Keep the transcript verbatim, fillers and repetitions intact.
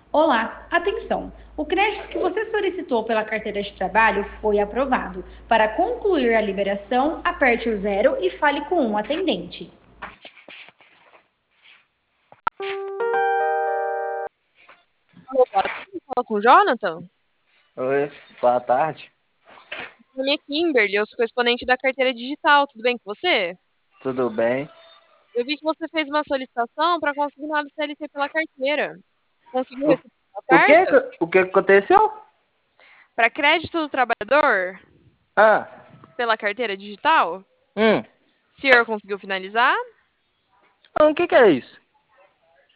Olá, atenção! O crédito que você solicitou pela carteira de trabalho foi aprovado. Para concluir a liberação, aperte o zero e fale com um atendente. Alô, boa tarde, fala com o Jonathan? Oi, boa tarde. Meu nome é Kimberly, eu sou correspondente da carteira digital, tudo bem com você? Tudo bem? Eu vi que você fez uma solicitação para consignado C L T pela carteira. Conseguiu O, receber a o que, carta? que- o que aconteceu? Para crédito do trabalhador Ah, pela carteira digital? hum, O senhor conseguiu finalizar? o que que é isso?